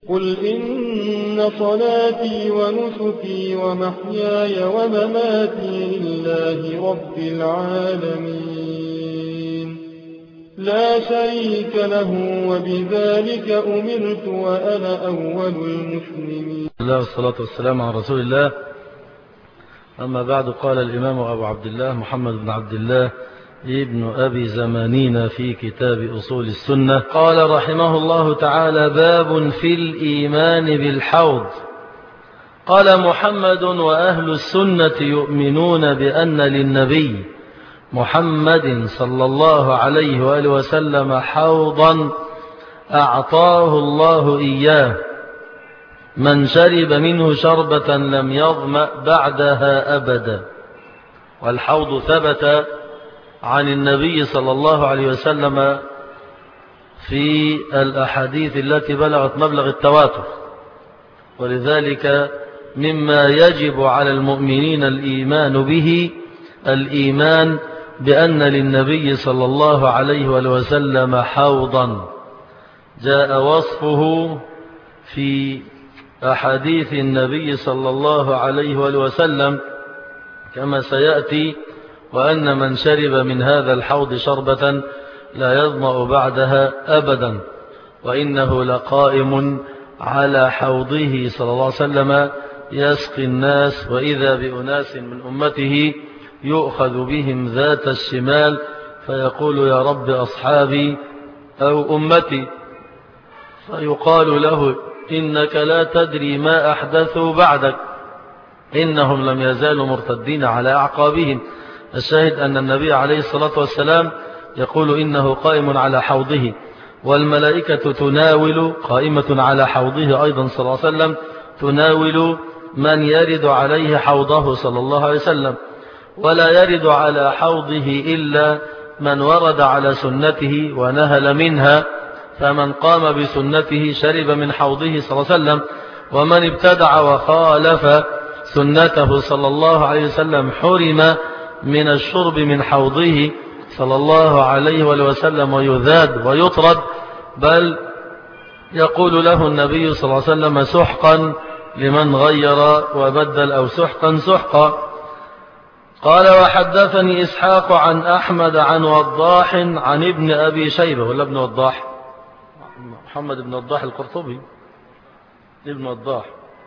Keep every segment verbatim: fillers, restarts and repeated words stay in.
قل إن صلاتي ونسكي ومحياي ومماتي لله رب العالمين لا شريك له وبذلك أمرت وأنا أول المسلمين. الله والصلاة والسلام على رسول الله. أما بعد، قال الإمام أبو عبد الله محمد بن عبد الله ابن أبي زمانين في كتاب أصول السنة، قال رحمه الله تعالى: باب في الإيمان بالحوض. قال محمد: وأهل السنة يؤمنون بأن للنبي محمد صلى الله عليه وآله وسلم حوضا أعطاه الله إياه، من شرب منه شربة لم يظمأ بعدها أبدا. والحوض ثبت عن النبي صلى الله عليه وسلم في الأحاديث التي بلغت مبلغ التواتر، ولذلك مما يجب على المؤمنين الإيمان به الإيمان بأن للنبي صلى الله عليه وسلم حوضا جاء وصفه في أحاديث النبي صلى الله عليه وسلم كما سيأتي: وأن من شرب من هذا الحوض شربة لا يظمأ بعدها أبدا، وإنه لقائم على حوضه صلى الله عليه وسلم يسقي الناس، وإذا بأناس من أمته يؤخذ بهم ذات الشمال فيقول: يا رب أصحابي أو أمتي، فيقال له: إنك لا تدري ما أحدثوا بعدك، إنهم لم يزالوا مرتدين على أعقابهم. الشاهد أن النبي عليه الصلاة والسلام يقول إنه قائم على حوضه، والملائكة تناول قائمة على حوضه أيضا صلى الله عليه وسلم، تناول من يرد عليه حوضه صلى الله عليه وسلم، ولا يرد على حوضه إلا من ورد على سنته ونهل منها، فمن قام بسنته شرب من حوضه صلى الله عليه وسلم، ومن ابتدع وخالف سنته صلى الله عليه وسلم حرم من الشرب من حوضه صلى الله عليه وسلم، ويذاد ويطرد، بل يقول له النبي صلى الله عليه وسلم: سحقا لمن غير وبدل، أو سحقا سحقا. قال: وحدثني إسحاق عن أحمد عن وضاح عن ابن أبي شيبة. ولا ابن وضاح؟ محمد بن وضاح القرطبي، ابن وضاح.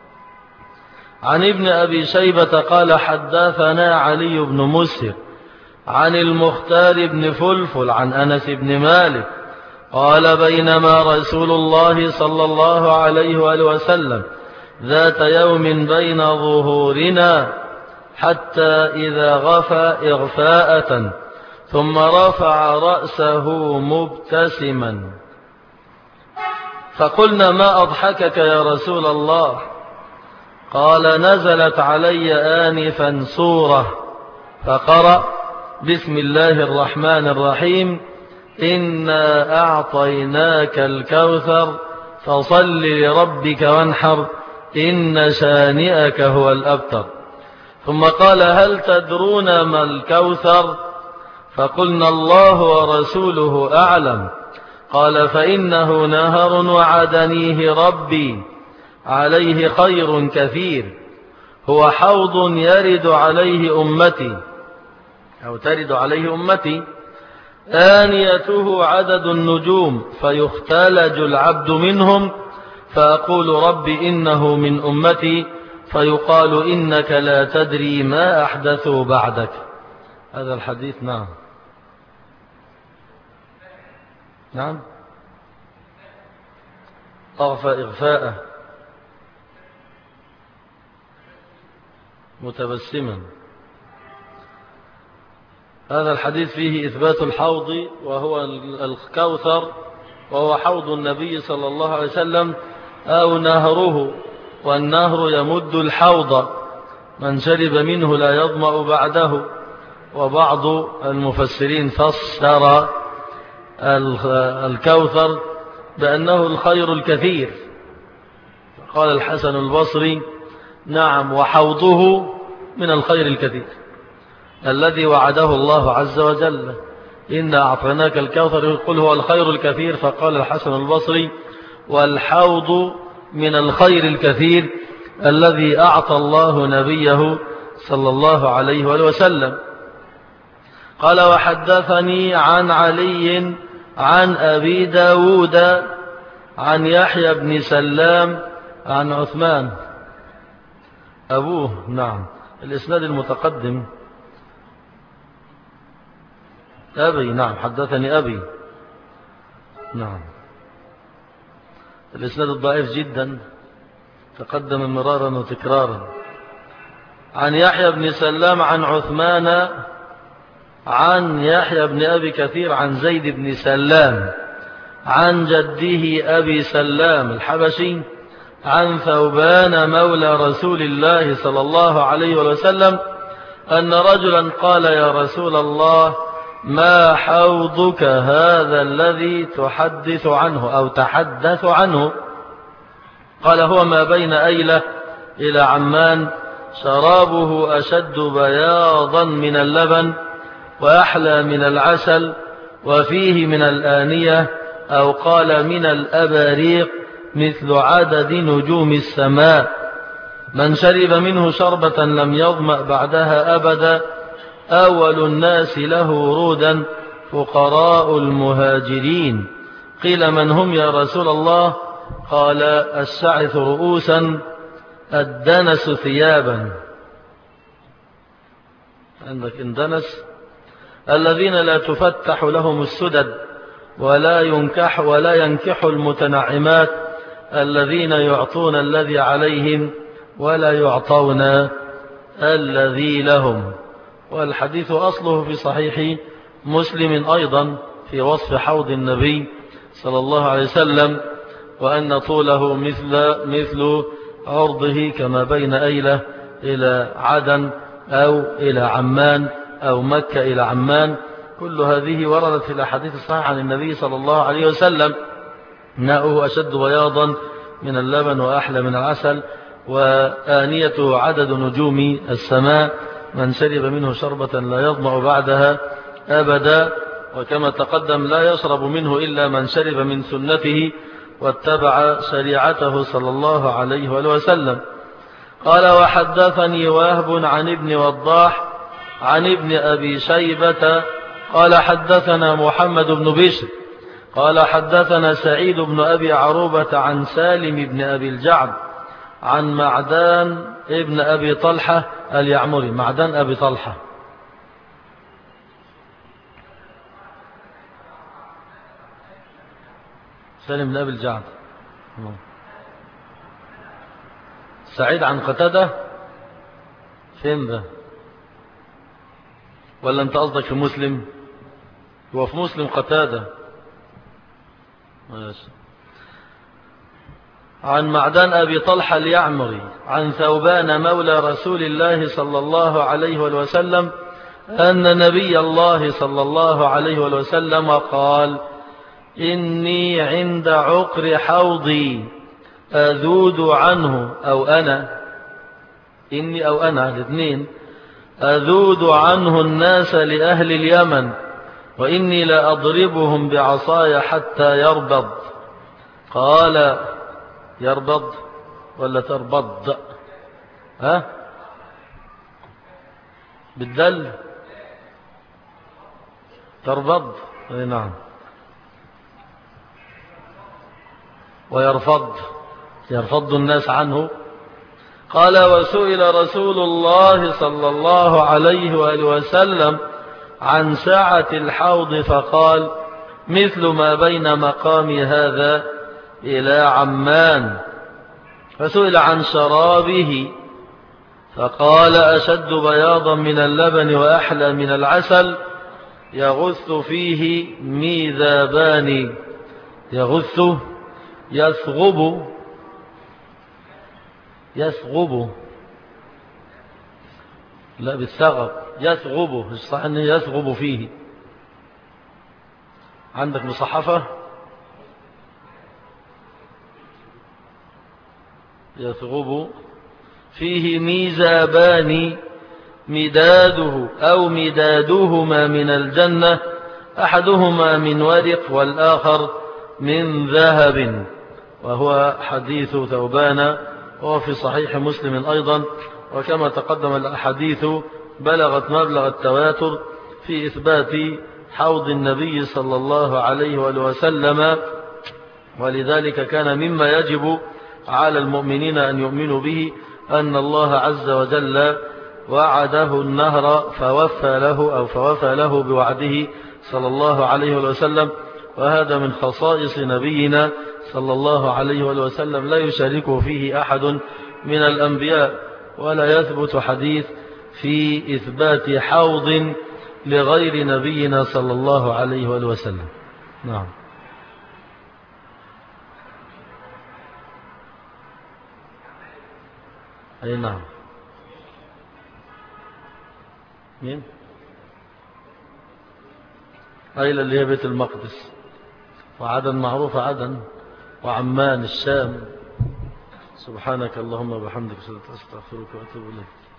عن ابن أبي شيبة قال: حدثنا علي بن مسهر عن المختار بن فلفل عن أنس بن مالك قال: بينما رسول الله صلى الله عليه وآله وسلم ذات يوم بين ظهورنا، حتى إذا غفى إغفاءة ثم رفع رأسه مبتسما، فقلنا: ما أضحكك يا رسول الله؟ قال: نزلت علي آنفا سورة، فقرأ: بسم الله الرحمن الرحيم، إنا أعطيناك الكوثر فصل لربك وانحر، إن شانئك هو الأبتر. ثم قال: هل تدرون ما الكوثر؟ فقلنا: الله ورسوله أعلم. قال: فإنه نهر وعدنيه ربي عليه خير كثير، هو حوض يرد عليه أمتي أو ترد عليه أمتي، آنيته عدد النجوم، فيختلج العبد منهم، فأقول: رب إنه من أمتي، فيقال: إنك لا تدري ما أحدثوا بعدك. هذا الحديث. نعم نعم أغفى إغفاء متبسما. هذا الحديث فيه إثبات الحوض، وهو الكوثر، وهو حوض النبي صلى الله عليه وسلم أو نهره، والنهر يمد الحوض، من شرب منه لا يظمأ بعده. وبعض المفسرين فسر الكوثر بأنه الخير الكثير، قال الحسن البصري: نعم، وحوضه من الخير الكثير الذي وعده الله عز وجل، إنا أعطيناك الكوثر، يقول هو الخير الكثير. فقال الحسن البصري: والحوض من الخير الكثير الذي أعطى الله نبيه صلى الله عليه وسلم. قال وحدثني عن علي عن أبي داود عن يحيى بن سلام عن عثمان أبوه. نعم، الإسناد المتقدم أبي. نعم، حدثني أبي. نعم، الإسناد الضعيف جدا تقدم مرارا وتكرارا. عن يحيى بن سلام عن عثمان عن يحيى بن أبي كثير عن زيد بن سلام عن جده أبي سلام الحبشي عن ثوبان مولى رسول الله صلى الله عليه وسلم أن رجلا قال يا رسول الله ما حوضك هذا الذي تحدث عنه أو تحدث عنه؟ قال هو ما بين أيلة إلى عمان، شرابه أشد بياضا من اللبن وأحلى من العسل، وفيه من الآنية أو قال من الأباريق مثل عدد نجوم السماء، من شرب منه شربة لم يظمأ بعدها أبدا، أول الناس له ورودا فقراء المهاجرين. قيل من هم يا رسول الله؟ قال الشعث رؤوسا الدنس ثيابا. عندك اندنس الذين لا تفتح لهم السدد ولا ينكح ولا ينكح المتنعمات، الذين يعطون الذي عليهم ولا يعطون الذي لهم. والحديث أصله في صحيح مسلم أيضا في وصف حوض النبي صلى الله عليه وسلم، وأن طوله مثل, مثل عرضه كما بين أيلة إلى عدن أو إلى عمان أو مكة إلى عمان. كل هذه وردت في الأحاديث الصحيحة عن النبي صلى الله عليه وسلم. ماؤه أشد بياضا من اللبن وأحلى من العسل، وآنيته عدد نجوم السماء، من شرب منه شربة لا يظمأ بعدها أبدا. وكما تقدم لا يشرب منه إلا من شرب من سنته واتبع شريعته صلى الله عليه وسلم. قال وحدثني وهب عن ابن وضاح عن ابن أبي شيبة قال حدثنا محمد بن بشر قال حدثنا سعيد بن أبي عروبة عن سالم بن أبي الجعد عن معدان ابن أبي طلحة اليعمري. معدان أبي طلحة سالم بن أبي الجعد. سعيد عن قتادة فين ده؟ ولا انت قصدك في مسلم؟ هو في مسلم قتادة. ماشي. عن معدان أبي طلحة اليعمري عن ثوبان مولى رسول الله صلى الله عليه وسلم أن نبي الله صلى الله عليه وسلم قال إني عند عقر حوضي أذود عنه أو أنا إني أو أنا الاثنين أذود عنه الناس لأهل اليمن، وإني لأضربهم بعصاي حتى يربض. قال يربض ولا تربض؟ ها بالدل تربض. اي نعم. ويرفض يرفض الناس عنه. قال وسئل رسول الله صلى الله عليه وآله وسلم عن سعة الحوض فقال مثل ما بين مقام هذا إلى عمان. فسئل عن شرابه فقال أشد بياضا من اللبن وأحلى من العسل، يغث فيه ميذابان. يغث يثغب يثغب لا بالثغب يثغب، الصح أنه يثغب فيه. عندك مصحفة يثغب فيه ميزابان مداده أو مدادهما من الجنة، أحدهما من ورق والآخر من ذهب، وهو حديث ثوبان، وهو في صحيح مسلم أيضا. وكما تقدم الأحاديث بلغت مبلغ التواتر في إثبات حوض النبي صلى الله عليه وسلم، ولذلك كان مما يجب على المؤمنين أن يؤمنوا به أن الله عز وجل وعده النهر فوفى له أو فوفى له بوعده صلى الله عليه وسلم. وهذا من خصائص نبينا صلى الله عليه وسلم لا يشاركه فيه أحد من الأنبياء، ولا يثبت حديث في إثبات حوض لغير نبينا صلى الله عليه وسلم. نعم. أي نعم. مين؟ أيلة اللي هي بيت المقدس، وعدن معروف عدن، وعمان الشام. سبحانك اللهم وبحمدك أستغفرك وأتوب إليك.